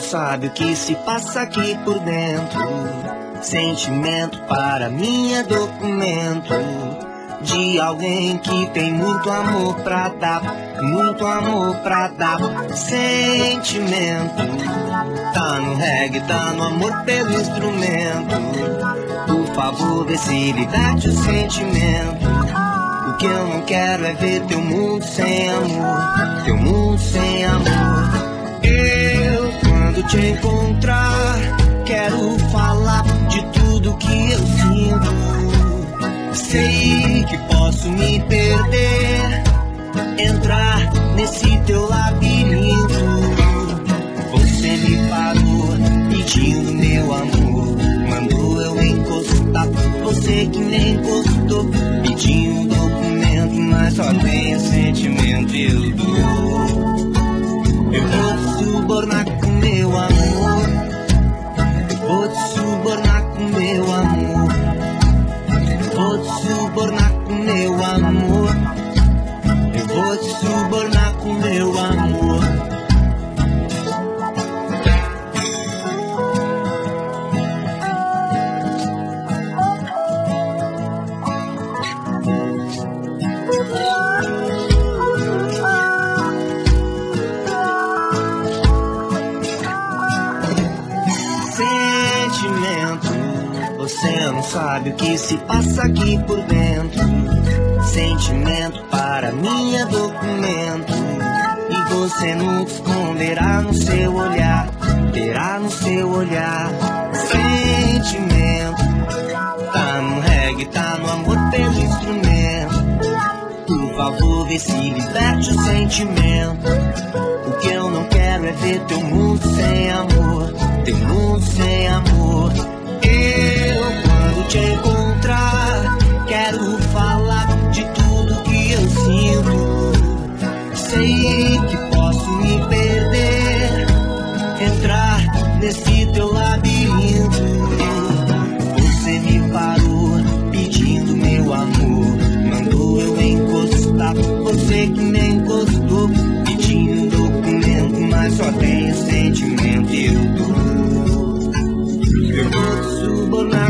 sabe o que se passa aqui por dentro. Sentimento para mim é documento de alguém que tem muito amor pra dar, muito amor pra dar. Sentimento tá no reggae, tá no amor pelo instrumento. Por favor, vê se liberte o sentimento. O que eu não quero é ver teu mundo sem amor, teu mundo sem amor. Eu, quando te encontrar, quero falar de tudo que eu sinto. Sei que posso me perder, entrar nesse teu labirinto. Você me parou pedindo meu amor, mandou eu encostar. Você que nem encostou, pedindo documento, mas só tem sentimento. Eu dou. Eu vou te subornar com meu amor, eu vou te subornar com meu amor, eu vou te subornar com meu amor, eu vou te subornar com meu amor. Você não sabe o que se passa aqui por dentro. Sentimento para mim é documento, e você nunca esconderá no seu olhar, terá no seu olhar. Sentimento tá no reggae, tá no amor pelo instrumento. Por favor, vê se liberte o sentimento. O que eu não quero é ver teu mundo sem amor, teu mundo sem amor. Eu, quando te encontrar, quero falar de tudo que eu sinto. Sei que posso me perder, entrar nesse teu labirinto. Você me parou pedindo meu amor, mandou eu encostar. Você que nem encostou, pedindo documento, mas só tenho sentimento. Eu dou. Eu vou te subornar